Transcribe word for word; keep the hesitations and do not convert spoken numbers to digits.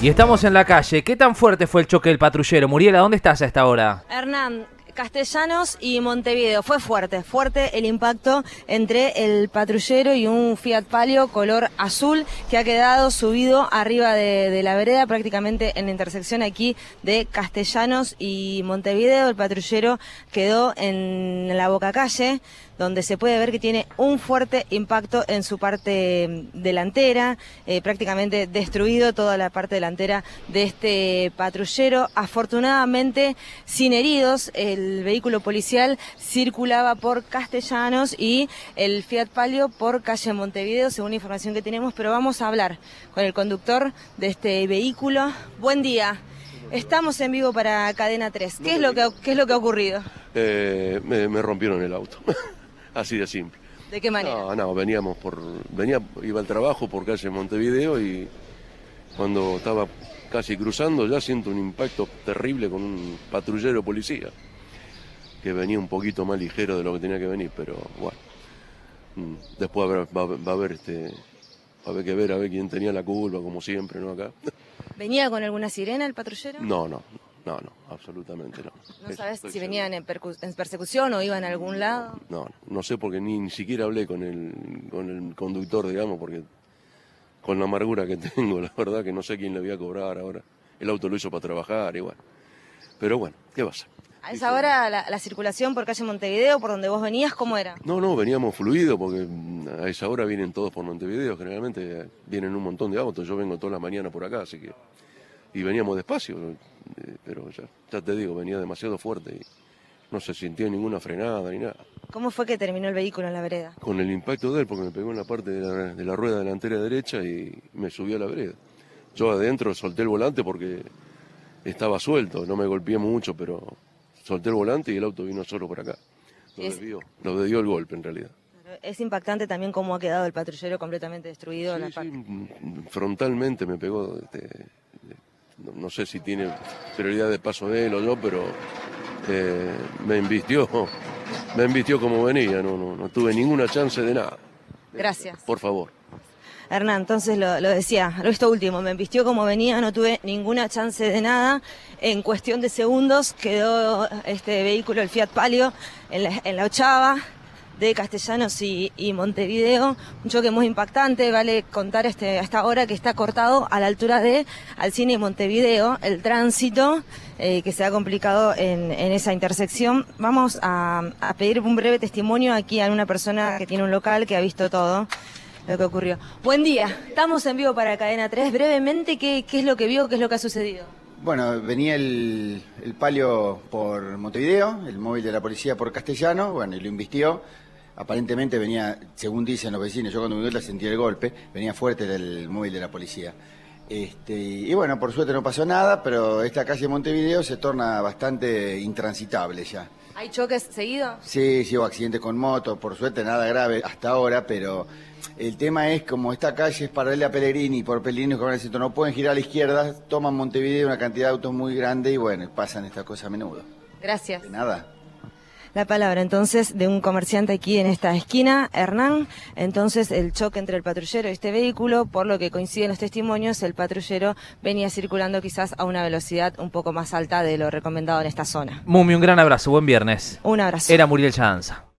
Y estamos en la calle. ¿Qué tan fuerte fue el choque del patrullero? Muriela, ¿dónde estás a esta hora? Hernán, Castellanos y Montevideo. Fue fuerte, fuerte el impacto entre el patrullero y un Fiat Palio color azul que ha quedado subido arriba de, de la vereda, prácticamente en la intersección aquí de Castellanos y Montevideo. El patrullero quedó en la bocacalle, donde se puede ver que tiene un fuerte impacto en su parte delantera, eh, prácticamente destruido toda la parte delantera de este patrullero. Afortunadamente, sin heridos, el vehículo policial circulaba por Castellanos y el Fiat Palio por calle Montevideo, según la información que tenemos, pero vamos a hablar con el conductor de este vehículo. Buen día. Estamos en vivo para Cadena tres. ¿Qué, es, lo que, qué es lo que ha ocurrido? Eh, me, me rompieron el auto. Así de simple. ¿De qué manera? No, no, veníamos por, venía, iba al trabajo por calle Montevideo y cuando estaba casi cruzando ya siento un impacto terrible con un patrullero policía que venía un poquito más ligero de lo que tenía que venir, pero bueno, después va, va, va a haber este, va a haber que ver a ver quién tenía la culpa, como siempre, ¿no? Acá. ¿Venía con alguna sirena el patrullero? No, no. No, no, absolutamente no. ¿No sabes si venían en, en persecución o iban a algún lado? No, no sé porque ni, ni siquiera hablé con el, con el conductor, digamos, porque con la amargura que tengo, la verdad que no sé quién le voy a cobrar ahora. El auto lo hizo para trabajar igual. Pero bueno, ¿qué pasa? ¿A esa hora la, la circulación por calle Montevideo, por donde vos venías, cómo era? No, no, veníamos fluido porque a esa hora vienen todos por Montevideo, generalmente vienen un montón de autos, yo vengo toda la mañana por acá, así que... Y veníamos despacio, pero ya, ya te digo, venía demasiado fuerte y no se sintió ninguna frenada ni nada. ¿Cómo fue que terminó el vehículo en la vereda? Con el impacto de él, porque me pegó en la parte de la, de la rueda delantera derecha y me subió a la vereda. Yo adentro solté el volante porque estaba suelto, no me golpeé mucho, pero solté el volante y el auto vino solo por acá. Lo es... desvió, lo desvió el golpe en realidad. Es impactante también cómo ha quedado el patrullero completamente destruido. Sí, en la parte. Sí, frontalmente me pegó... Este, No, no sé si tiene prioridad de paso de él o yo, pero eh, me embistió, me embistió como venía, no, no, no tuve ninguna chance de nada. Gracias. Por favor. Hernán, entonces lo, lo decía, lo esto último, me embistió como venía, no tuve ninguna chance de nada. En cuestión de segundos quedó este vehículo, el Fiat Palio, en la, en la ochava de Castellanos y, y Montevideo, un choque muy impactante. Vale contar este, a esta hora que está cortado a la altura de Alsina y Montevideo el tránsito, eh, que se ha complicado en, en esa intersección. Vamos a, a pedir un breve testimonio aquí a una persona que tiene un local que ha visto todo lo que ocurrió. Buen día, estamos en vivo para Cadena tres. Brevemente, ¿qué, qué es lo que vio, qué es lo que ha sucedido? Bueno, venía el, el Palio por Montevideo, el móvil de la policía por Castellano, bueno, y lo invistió. Aparentemente venía, según dicen los vecinos, yo cuando me vuelta sentí el golpe, venía fuerte del móvil de la policía. Este, y bueno, por suerte no pasó nada, pero esta calle de Montevideo se torna bastante intransitable ya. ¿Hay choques seguidos? Sí, sí, hubo accidentes con moto, por suerte nada grave hasta ahora, pero el tema es como esta calle es paralela a Pellegrini y por Pellegrini con el centro no pueden girar a la izquierda, toman Montevideo una cantidad de autos muy grande y bueno, pasan estas cosas a menudo. Gracias. De nada. La palabra entonces de un comerciante aquí en esta esquina, Hernán. Entonces el choque entre el patrullero y este vehículo, por lo que coinciden los testimonios, el patrullero venía circulando quizás a una velocidad un poco más alta de lo recomendado en esta zona. Mumi, un gran abrazo, buen viernes. Un abrazo. Era Muriel Chanza.